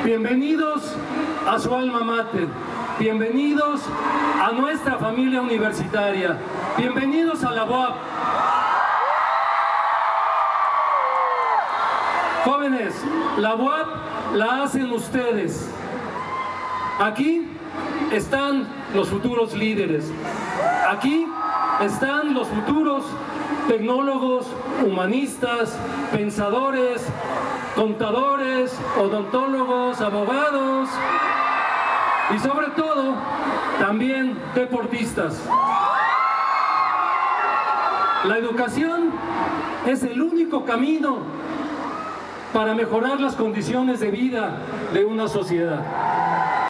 Bienvenidos a su alma mater, bienvenidos a nuestra familia universitaria, bienvenidos a la UAP. Jóvenes, la UAP la hacen ustedes. Aquí están los futuros líderes, aquí están los futuros tecnólogos, humanistas, pensadores, contadores, odontólogos, abogados y sobre todo también deportistas. La educación es el único camino para mejorar las condiciones de vida de una sociedad.